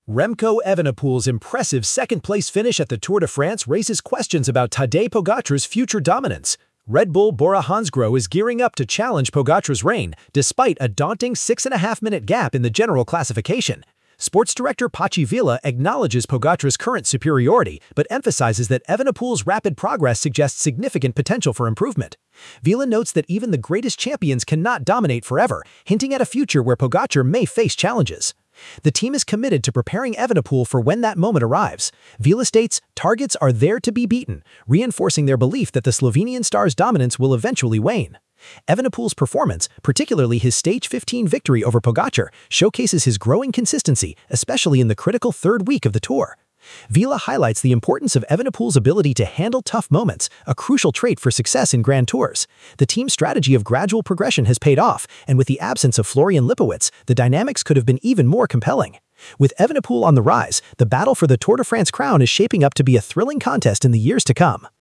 Remco Evenepoel's impressive second-place finish at the Tour de France raises questions about Tadej Pogacar's future dominance. Red Bull Bora Hansgrohe is gearing up to challenge Pogacar's reign, despite a daunting 6.5-minute gap in the general classification. Sports director Patxi Vila acknowledges Pogacar's current superiority, but emphasizes that Evenepoel's rapid progress suggests significant potential for improvement. Vila notes that even the greatest champions cannot dominate forever, hinting at a future where Pogacar may face challenges. The team is committed to preparing Evenepoel for when that moment arrives. Vila states, targets are there to be beaten, reinforcing their belief that the Slovenian star's dominance will eventually wane. Evenepoel's performance, particularly his Stage 15 victory over Pogacar, showcases his growing consistency, especially in the critical third week of the Tour. Vila highlights the importance of Evenepoel's ability to handle tough moments, a crucial trait for success in Grand Tours. The team's strategy of gradual progression has paid off, and with the absence of Florian Lipowitz, the dynamics could have been even more compelling. With Evenepoel on the rise, the battle for the Tour de France crown is shaping up to be a thrilling contest in the years to come.